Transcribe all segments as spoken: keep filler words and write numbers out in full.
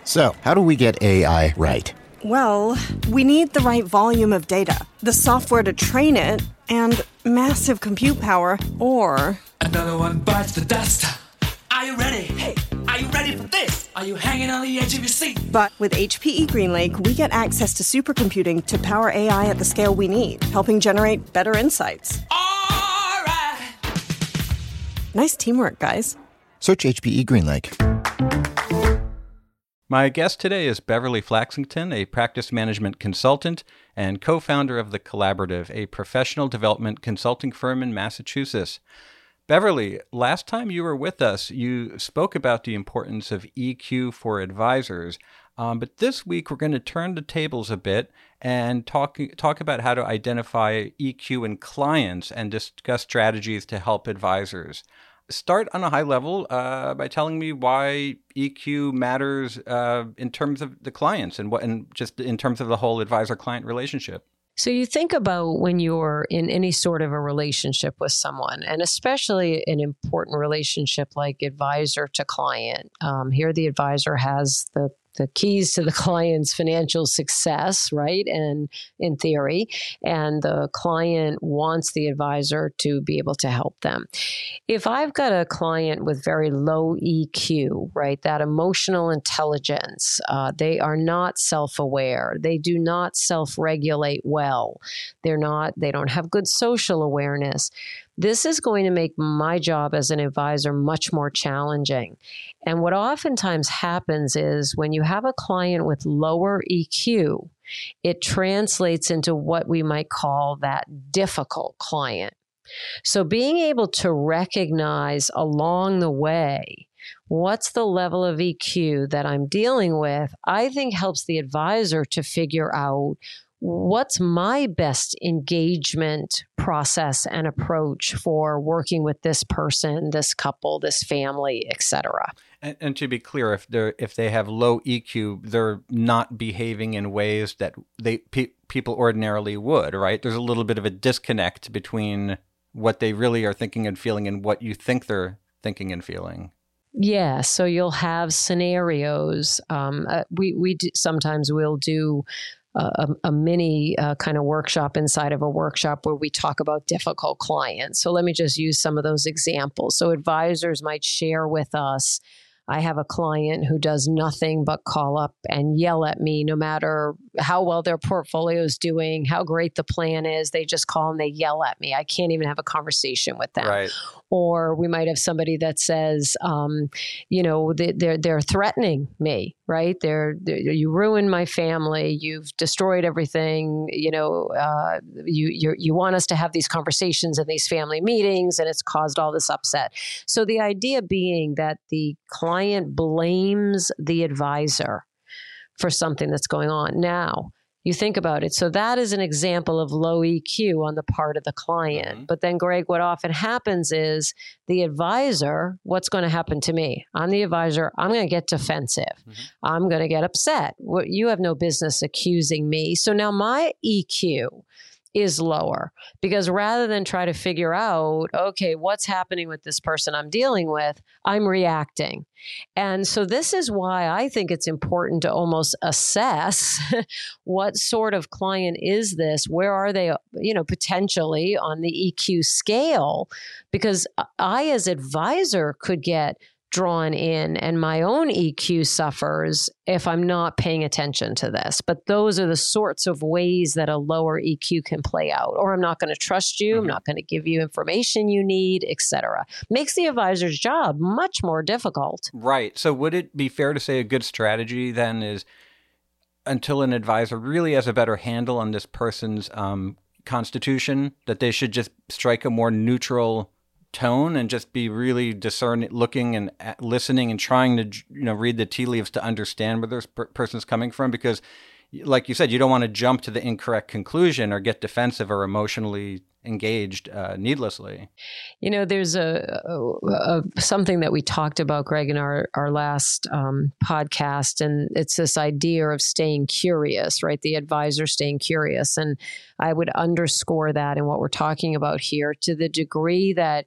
So, how do we get A I right? Well, we need the right volume of data, the software to train it, and massive compute power, or... Another one bites the dust. Are you ready? Hey, are you ready for this? Are you hanging on the edge of your seat? But with H P E GreenLake, we get access to supercomputing to power A I at the scale we need, helping generate better insights. All right. Nice teamwork, guys. Search H P E GreenLake. My guest today is Beverly Flaxington, a practice management consultant and co-founder of The Collaborative, a professional development consulting firm in Massachusetts. Beverly, last time you were with us, you spoke about the importance of E Q for advisors. Um, but this week, we're going to turn the tables a bit and talk talk about how to identify E Q in clients and discuss strategies to help advisors. Start on a high level uh, by telling me why E Q matters uh, in terms of the clients and what, and just in terms of the whole advisor-client relationship. So you think about when you're in any sort of a relationship with someone, and especially an important relationship like advisor to client. Um, here, the advisor has the the keys to the client's financial success, right? And in theory, and the client wants the advisor to be able to help them. If I've got a client with very low E Q, right, that emotional intelligence, uh, they are not self-aware. They do not self-regulate well. They're not, they don't have good social awareness. This is going to make my job as an advisor much more challenging. And what oftentimes happens is when you have a client with lower E Q, it translates into what we might call that difficult client. So being able to recognize along the way what's the level of E Q that I'm dealing with, I think helps the advisor to figure out what's my best engagement process and approach for working with this person, this couple, this family, et cetera. And, and to be clear, if they if they have low E Q, they're not behaving in ways that they pe- people ordinarily would, right? There's a little bit of a disconnect between what they really are thinking and feeling and what you think they're thinking and feeling. Yeah, so you'll have scenarios. Um, uh, we we do, sometimes we'll do a, a mini uh, kind of workshop inside of a workshop where we talk about difficult clients. So let me just use some of those examples. So advisors might share with us, I have a client who does nothing but call up and yell at me no matter how well their portfolio is doing, how great the plan is. They just call and they yell at me. I can't even have a conversation with them. Right. Or we might have somebody that says, um, you know, they, they're they're threatening me, right? They're, they're you ruined my family. You've destroyed everything. You know, uh, you you you want us to have these conversations and these family meetings, and it's caused all this upset. So the idea being that the client blames the advisor for something that's going on. Now, you think about it. So that is an example of low E Q on the part of the client. Mm-hmm. But then, Greg, what often happens is the advisor, what's going to happen to me? I'm the advisor. I'm going to get defensive. Mm-hmm. I'm going to get upset. You have no business accusing me. So now my E Q is lower because rather than try to figure out, okay, what's happening with this person I'm dealing with, I'm reacting. And so this is why I think it's important to almost assess what sort of client is this? Where are they, you know, potentially on the E Q scale? Because I, as advisor, could get drawn in and my own E Q suffers if I'm not paying attention to this. But those are the sorts of ways that a lower E Q can play out. Or I'm not going to trust you. Mm-hmm. I'm not going to give you information you need, et cetera. Makes the advisor's job much more difficult. Right. So would it be fair to say a good strategy then is until an advisor really has a better handle on this person's um, constitution, that they should just strike a more neutral tone and just be really discerning, looking and listening and trying to, you know, read the tea leaves to understand where this per- person's coming from? Because like you said, you don't want to jump to the incorrect conclusion or get defensive or emotionally engaged uh, needlessly. You know, there's a, a, a something that we talked about, Greg, in our, our last um, podcast, and it's this idea of staying curious, right? The advisor staying curious. And I would underscore that in what we're talking about here to the degree that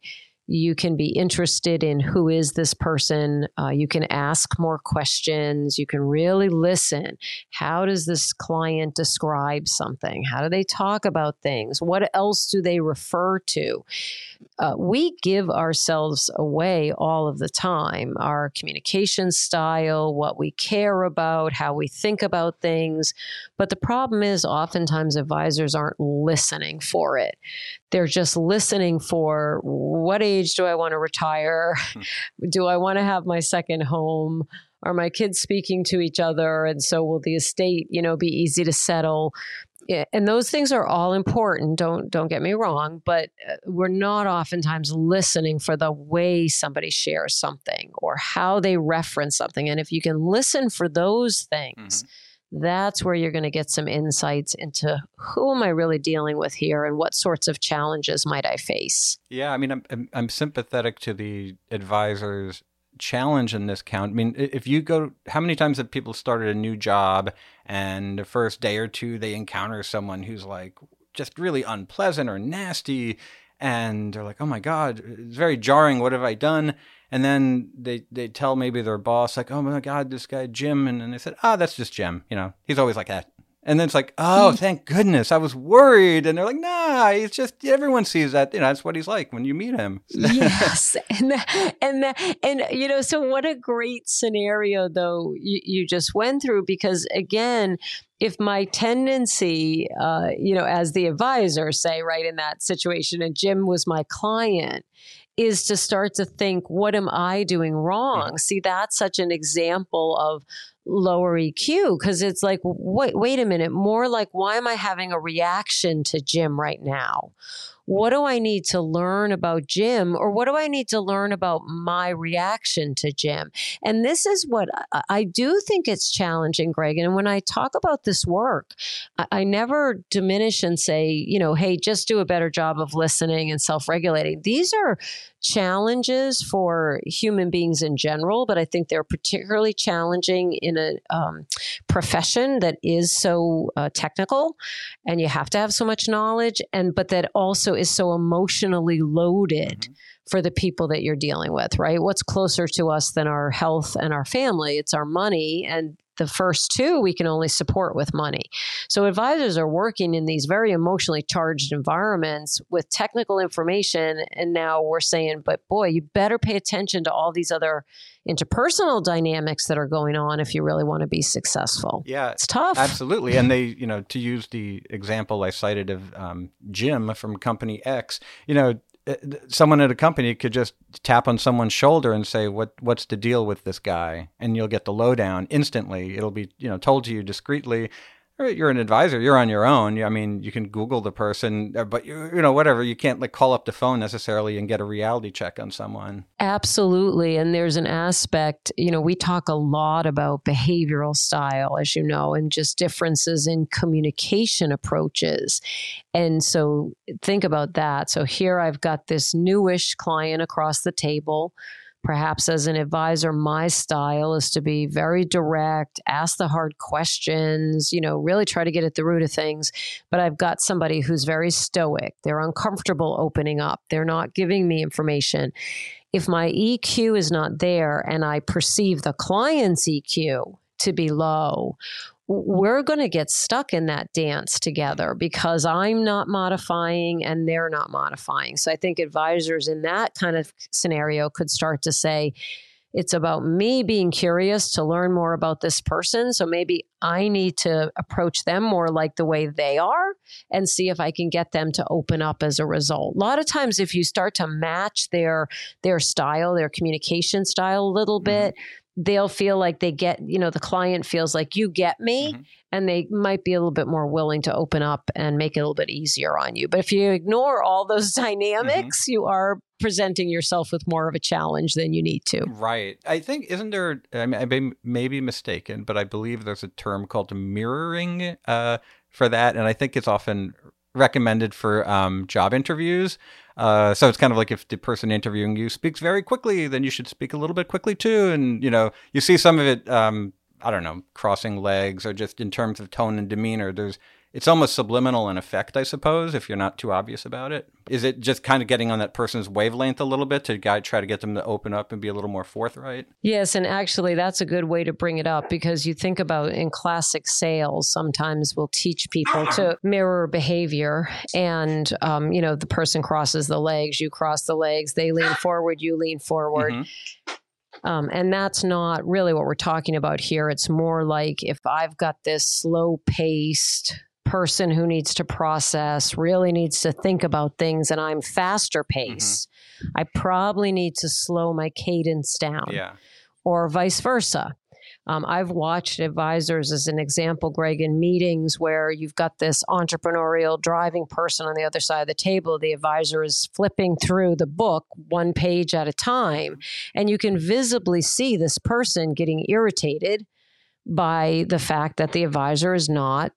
You can be interested in who is this person. Uh, you can ask more questions. You can really listen. How does this client describe something? How do they talk about things? What else do they refer to? Uh, we give ourselves away all of the time, our communication style, what we care about, how we think about things. But the problem is oftentimes advisors aren't listening for it. They're just listening for, what age do I want to retire? Do I want to have my second home? Are my kids speaking to each other? And so will the estate, you know, be easy to settle? And those things are all important. Don't don't get me wrong, but we're not oftentimes listening for the way somebody shares something or how they reference something. And if you can listen for those things, mm-hmm. that's where you're going to get some insights into who am I really dealing with here and what sorts of challenges might I face. Yeah, I mean, I'm I'm, I'm sympathetic to the advisors' challenge in this count. I mean, if you go, how many times have people started a new job and the first day or two they encounter someone who's like just really unpleasant or nasty, and they're like, oh my God, it's very jarring. What have I done? And then they, they tell maybe their boss like, oh my God, this guy Jim. And then they said, oh, that's just Jim. You know, he's always like that. And then it's like, oh, thank goodness. I was worried. And they're like, nah, he's just, everyone sees that. You know, that's what he's like when you meet him. Yes. And, and, and, you know, so what a great scenario, though, you, you just went through, because again, if my tendency, uh, you know, as the advisor, say, right, in that situation, and Jim was my client, is to start to think, what am I doing wrong? Mm. See, that's such an example of lower E Q, because it's like, wait, wait a minute, more like, why am I having a reaction to Jim right now? What do I need to learn about Jim, or what do I need to learn about my reaction to Jim? And this is what I, I do think it's challenging, Greg. And when I talk about this work, I, I never diminish and say, you know, hey, just do a better job of listening and self-regulating. These are challenges for human beings in general, but I think they're particularly challenging in a um, profession that is so uh, technical, and you have to have so much knowledge, and but that also is so emotionally loaded mm-hmm. for the people that you're dealing with, right? What's closer to us than our health and our family? It's our money, and the first two we can only support with money. So advisors are working in these very emotionally charged environments with technical information. And now we're saying, but boy, you better pay attention to all these other interpersonal dynamics that are going on if you really want to be successful. Yeah, it's tough. Absolutely. And they, you know, to use the example I cited of um, Jim from Company X, you know, someone at a company could just tap on someone's shoulder and say, what, what's the deal with this guy? And you'll get the lowdown instantly. It'll be, you know, told to you discreetly. You're an advisor. You're on your own. I mean, you can Google the person, but you, you know, whatever. You can't like call up the phone necessarily and get a reality check on someone. Absolutely. And there's an aspect, you know, we talk a lot about behavioral style, as you know, and just differences in communication approaches. And so think about that. So here I've got this newish client across the table. Perhaps as an advisor, my style is to be very direct, ask the hard questions, you know, really try to get at the root of things. But I've got somebody who's very stoic. They're uncomfortable opening up. They're not giving me information. If my E Q is not there and I perceive the client's E Q to be low, we're going to get stuck in that dance together because I'm not modifying and they're not modifying. So I think advisors in that kind of scenario could start to say, it's about me being curious to learn more about this person. So maybe I need to approach them more like the way they are and see if I can get them to open up as a result. A lot of times, if you start to match their, their style, their communication style a little bit, they'll feel like they get, you know, the client feels like you get me, mm-hmm. and they might be a little bit more willing to open up and make it a little bit easier on you. But if you ignore all those dynamics, mm-hmm. you are presenting yourself with more of a challenge than you need to. Right. I think, isn't there, I, mean, I may, may be mistaken, but I believe there's a term called mirroring uh, for that. And I think it's often recommended for um, job interviews. Uh, so it's kind of like if the person interviewing you speaks very quickly, then you should speak a little bit quickly too. And, you know, you see some of it, um, I don't know, crossing legs or just in terms of tone and demeanor. There's it's almost subliminal in effect, I suppose, if you're not too obvious about it. Is it just kind of getting on that person's wavelength a little bit to guide, try to get them to open up and be a little more forthright? Yes, and actually that's a good way to bring it up, because you think about in classic sales, sometimes we'll teach people to mirror behavior, and um, you know, the person crosses the legs, you cross the legs, they lean forward, you lean forward. Mm-hmm. Um, and that's not really what we're talking about here. It's more like if I've got this slow-paced person who needs to process, really needs to think about things, and I'm faster paced, mm-hmm. I probably need to slow my cadence down. Yeah. Or vice versa. Um, I've watched advisors as an example, Greg, in meetings where you've got this entrepreneurial driving person on the other side of the table. The advisor is flipping through the book one page at a time, and you can visibly see this person getting irritated by the fact that the advisor is not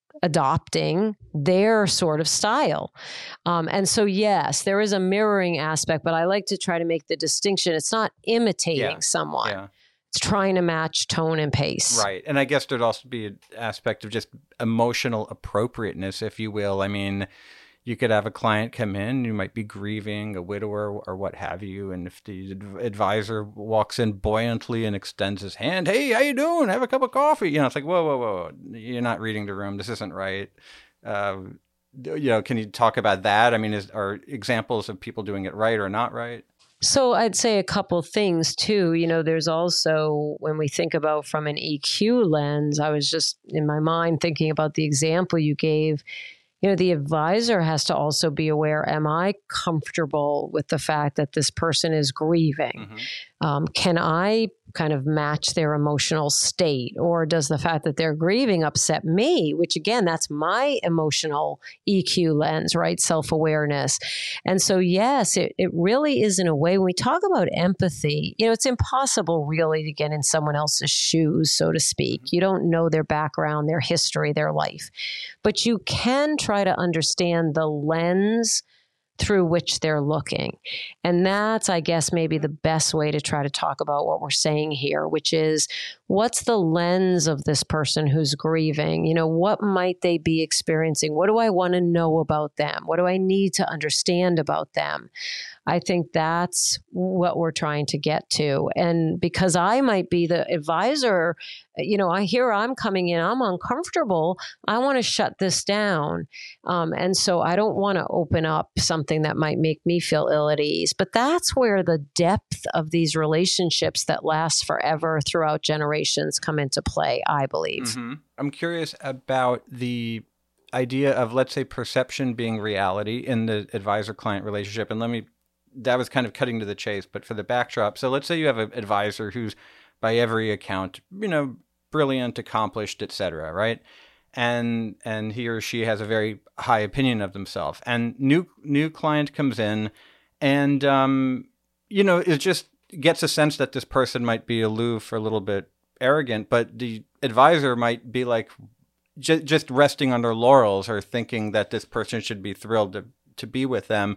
adopting their sort of style. Um, and so, yes, there is a mirroring aspect, but I like to try to make the distinction. It's not imitating yeah. someone. Yeah. It's trying to match tone and pace. Right. And I guess there'd also be an aspect of just emotional appropriateness, if you will. I mean, you could have a client come in, you might be grieving, a widower or what have you. And if the advisor walks in buoyantly and extends his hand, hey, how you doing? Have a cup of coffee. You know, it's like, whoa, whoa, whoa. You're not reading the room. This isn't right. Uh, you know, can you talk about that? I mean, is, are examples of people doing it right or not right? So I'd say a couple things too. You know, there's also, when we think about from an E Q lens, I was just in my mind thinking about the example you gave. You know, the advisor has to also be aware, am I comfortable with the fact that this person is grieving? Mm-hmm. Um, can I kind of match their emotional state? Or does the fact that they're grieving upset me? Which again, that's my emotional E Q lens, right? Self-awareness. And so, yes, it, it really is in a way, when we talk about empathy, you know, it's impossible really to get in someone else's shoes, so to speak. You don't know their background, their history, their life. But you can try to understand the lens through which they're looking. And that's, I guess, maybe the best way to try to talk about what we're saying here, which is, what's the lens of this person who's grieving? You know, what might they be experiencing? What do I want to know about them? What do I need to understand about them? I think that's what we're trying to get to. And because I might be the advisor, you know, I hear I'm coming in, I'm uncomfortable. I want to shut this down. Um, and so I don't want to open up something that might make me feel ill at ease. But that's where the depth of these relationships that last forever throughout generations come into play, I believe. Mm-hmm. I'm curious about the idea of, let's say, perception being reality in the advisor-client relationship. And let me that was kind of cutting to the chase, but for the backdrop. So let's say you have an advisor who's, by every account, you know, brilliant, accomplished, et cetera, right? And and he or she has a very high opinion of themselves. And new new client comes in, and um, you know, it just gets a sense that this person might be aloof or a little bit arrogant, but the advisor might be like j- just resting on their laurels or thinking that this person should be thrilled to to be with them.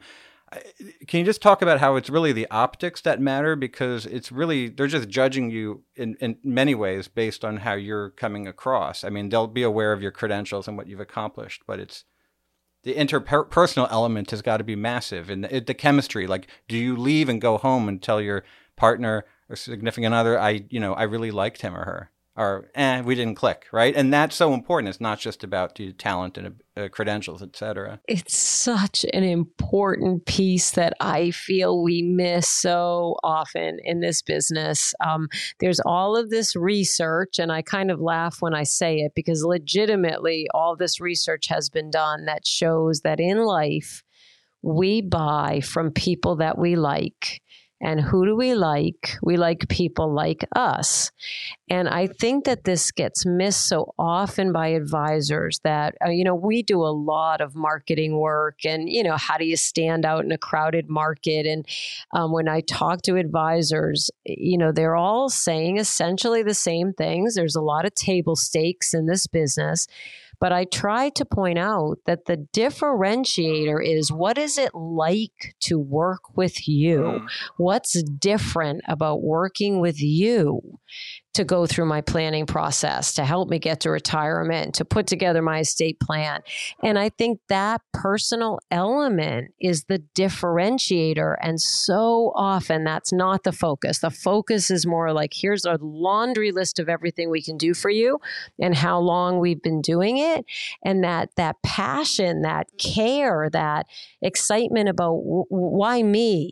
Can you just talk about how it's really the optics that matter? Because it's really, they're just judging you in, in many ways based on how you're coming across. I mean, they'll be aware of your credentials and what you've accomplished, but it's the interpersonal element has got to be massive. And the, the chemistry, like, do you leave and go home and tell your partner or significant other, I, you know, I really liked him or her? Or, eh, we didn't click, right? And that's so important. It's not just about the talent and uh, credentials, et cetera. It's such an important piece that I feel we miss so often in this business. Um, there's all of this research, and I kind of laugh when I say it, because legitimately all this research has been done that shows that in life, we buy from people that we like. And who do we like? We like people like us. And I think that this gets missed so often by advisors that, uh, you know, we do a lot of marketing work and, you know, how do you stand out in a crowded market? And um, when I talk to advisors, you know, they're all saying essentially the same things. There's a lot of table stakes in this business. But I try to point out that the differentiator is, what is it like to work with you? Mm. What's different about working with you? to go through my planning process, to help me get to retirement, to put together my estate plan. And I think that personal element is the differentiator. And so often that's not the focus. The focus is more like, here's a laundry list of everything we can do for you and how long we've been doing it. And that that passion, that care, that excitement about w- why me?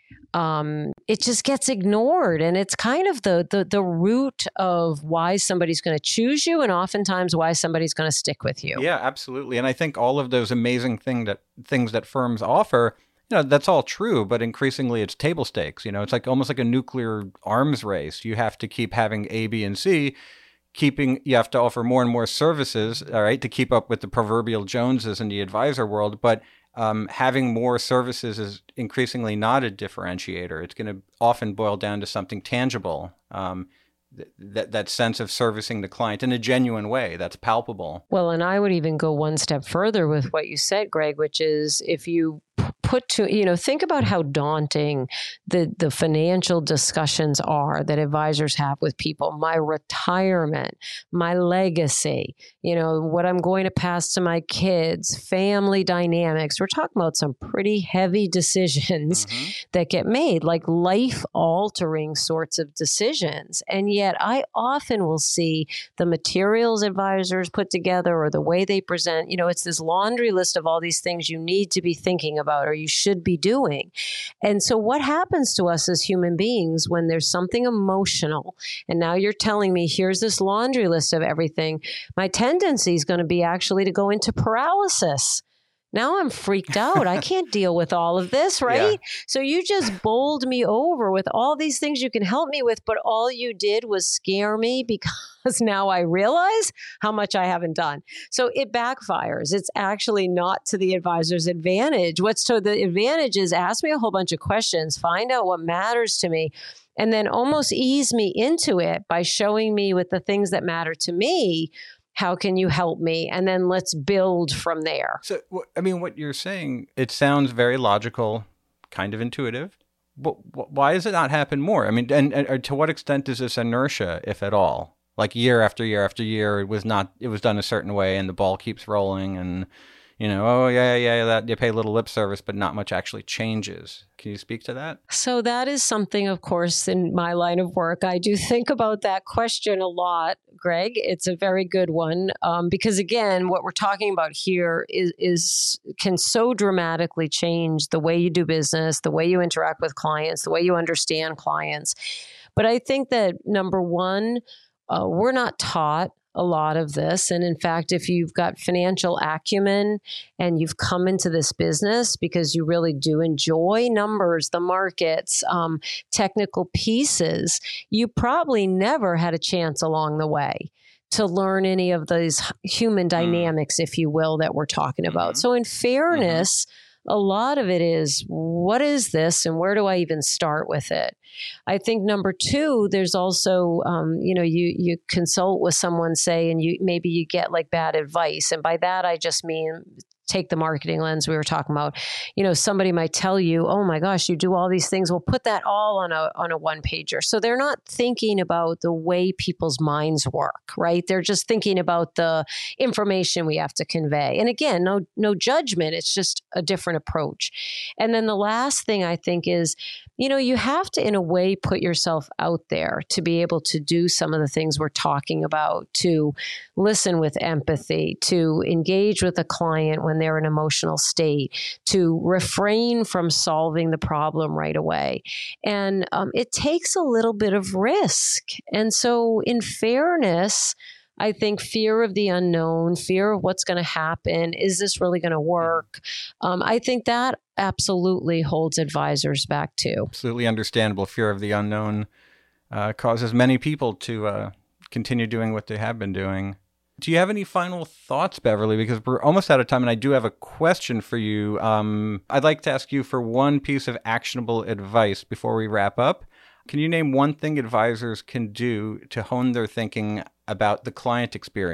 Um, it just gets ignored. And it's kind of the, the, the root of why somebody's going to choose you and oftentimes why somebody's going to stick with you. Yeah, absolutely. And I think all of those amazing thing that things that firms offer, you know, that's all true, but increasingly it's table stakes. You know, it's like almost like a nuclear arms race. You have to keep having A, B, and C. Keeping, you have to offer more and more services, all right, to keep up with the proverbial Joneses in the advisor world. But um, having more services is increasingly not a differentiator. It's going to often boil down to something tangible, um, th- that that sense of servicing the client in a genuine way that's palpable. Well, and I would even go one step further with what you said, Greg, which is if you put to, you know, think about how daunting the, the financial discussions are that advisors have with people. My retirement, my legacy, you know, what I'm going to pass to my kids, family dynamics. We're talking about some pretty heavy decisions mm-hmm. that get made, like life-altering sorts of decisions. And yet I often will see the materials advisors put together or the way they present, you know, it's this laundry list of all these things you need to be thinking about or you should be doing. And so what happens to us as human beings when there's something emotional, and now you're telling me, here's this laundry list of everything, my tendency is going to be actually to go into paralysis. Now I'm freaked out. I can't deal with all of this, right? Yeah. So you just bowled me over with all these things you can help me with, but all you did was scare me because now I realize how much I haven't done. So it backfires. It's actually not to the advisor's advantage. What's to the advantage is ask me a whole bunch of questions, find out what matters to me, and then almost ease me into it by showing me with the things that matter to me. How can you help me? And then let's build from there. So, I mean, what you're saying, it sounds very logical, kind of intuitive. But why does it not happen more? I mean, and, and to what extent is this inertia, if at all? Like year after year after year, it was not, it was done a certain way and the ball keeps rolling and, you know, oh, yeah, yeah, that you pay a little lip service, but not much actually changes. Can you speak to that? So that is something, of course, in my line of work, I do think about that question a lot, Greg. It's a very good one um, because, again, what we're talking about here is, is can so dramatically change the way you do business, the way you interact with clients, the way you understand clients. But I think that, number one, uh, we're not taught a lot of this. And in fact, if you've got financial acumen and you've come into this business because you really do enjoy numbers, the markets, um, technical pieces, you probably never had a chance along the way to learn any of those human dynamics, if you will, that we're talking about. Mm-hmm. So in fairness, mm-hmm. a lot of it is, what is this and where do I even start with it? I think number two, there's also, um, you know, you you consult with someone, say, and you maybe you get like bad advice. And by that, I just mean, take the marketing lens we were talking about. You know, somebody might tell you, oh my gosh, you do all these things. We'll put that all on a on a one pager. So they're not thinking about the way people's minds work, right? They're just thinking about the information we have to convey. And again, no no judgment. It's just a different approach. And then the last thing I think is, you know, you have to, in a way, put yourself out there to be able to do some of the things we're talking about, to listen with empathy, to engage with a client when they're in an emotional state, to refrain from solving the problem right away. And um, it takes a little bit of risk. And so in fairness, I think fear of the unknown, fear of what's going to happen, is this really going to work? Um, I think that absolutely holds advisors back too. Absolutely understandable. Fear of the unknown uh, causes many people to uh, continue doing what they have been doing. Do you have any final thoughts, Beverly? Because we're almost out of time, and I do have a question for you. Um, I'd like to ask you for one piece of actionable advice before we wrap up. Can you name one thing advisors can do to hone their thinking about the client experience?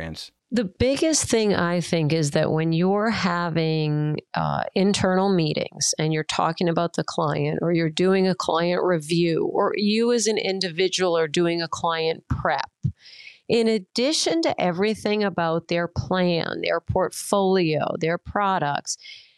The biggest thing I think is that when you're having uh, internal meetings and you're talking about the client, or you're doing a client review, or you as an individual are doing a client prep, in addition to everything about their plan, their portfolio, their products,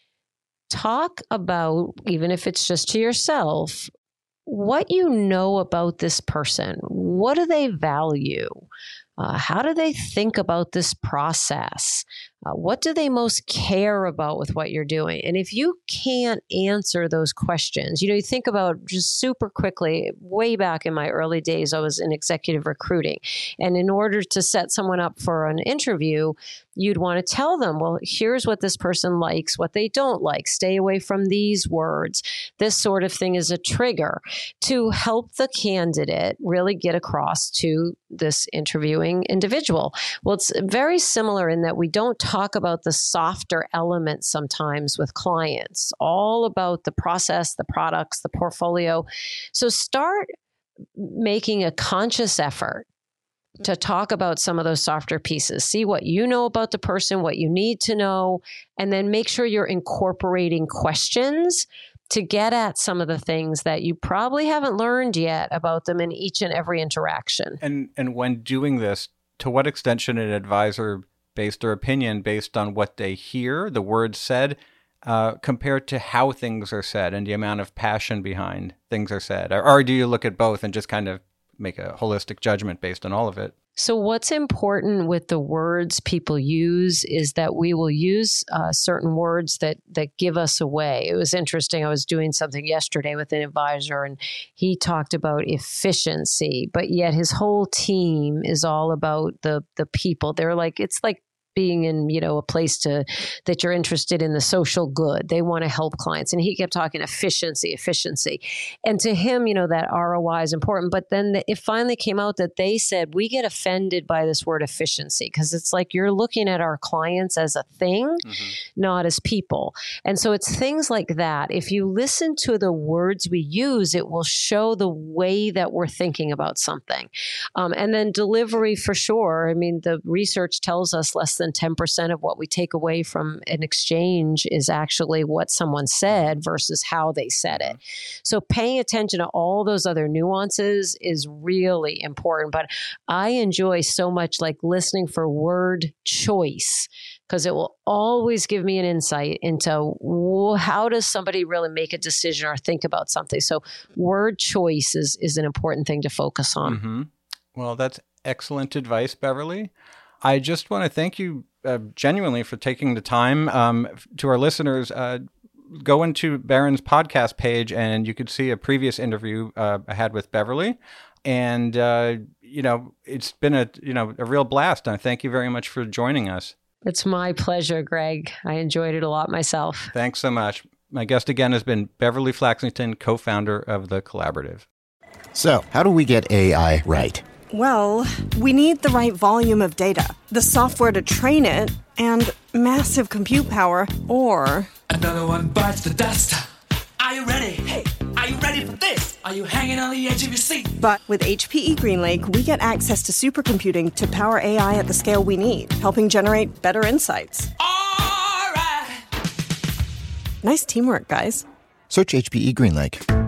talk about, even if it's just to yourself, what you know about this person. What do they value? Uh, how do they think about this process? Uh, what do they most care about with what you're doing? And if you can't answer those questions, you know, you think about just super quickly, way back in my early days, I was in executive recruiting. And in order to set someone up for an interview, you'd want to tell them, well, here's what this person likes, what they don't like. Stay away from these words. This sort of thing is a trigger to help the candidate really get across to this interviewing individual. Well, it's very similar in that we don't talk about the softer elements sometimes with clients, all about the process, the products, the portfolio. So start making a conscious effort to talk about some of those softer pieces. See what you know about the person, what you need to know, and then make sure you're incorporating questions to get at some of the things that you probably haven't learned yet about them in each and every interaction. And and when doing this, to what extent should an advisor base their opinion based on what they hear, the words said, uh, compared to how things are said and the amount of passion behind things are said? Or, or do you look at both and just kind of make a holistic judgment based on all of it? So what's important with the words people use is that we will use uh, certain words that that give us away. It was interesting. I was doing something yesterday with an advisor, and he talked about efficiency, but yet his whole team is all about the the people. They're like, it's like being in, you know, a place to that you're interested in the social good. They want to help clients. And he kept talking efficiency, efficiency. And to him, you know, that R O I is important. But then the, it finally came out that they said, we get offended by this word efficiency because it's like you're looking at our clients as a thing, mm-hmm. not as people. And so it's things like that. If you listen to the words we use, it will show the way that we're thinking about something. Um, and then delivery for sure. I mean, the research tells us less than ten percent of what we take away from an exchange is actually what someone said versus how they said it. So paying attention to all those other nuances is really important. But I enjoy so much like listening for word choice, because it will always give me an insight into well, how does somebody really make a decision or think about something. So word choice is, is an important thing to focus on. Mm-hmm. Well, that's excellent advice, Beverly. I just want to thank you uh, genuinely for taking the time. Um, to our listeners, uh, go into Barron's podcast page and you could see a previous interview uh, I had with Beverly. And, uh, you know, it's been a, you know, a real blast. And thank you very much for joining us. It's my pleasure, Greg. I enjoyed it a lot myself. Thanks so much. My guest again has been Beverly Flaxington, co-founder of The Collaborative. So, how do we get A I right? Well, we need the right volume of data, the software to train it, and massive compute power, or... Another one bites the dust. Are you ready? Hey, are you ready for this? Are you hanging on the edge of your seat? But with H P E GreenLake, we get access to supercomputing to power A I at the scale we need, helping generate better insights. All right. Nice teamwork, guys. Search H P E GreenLake.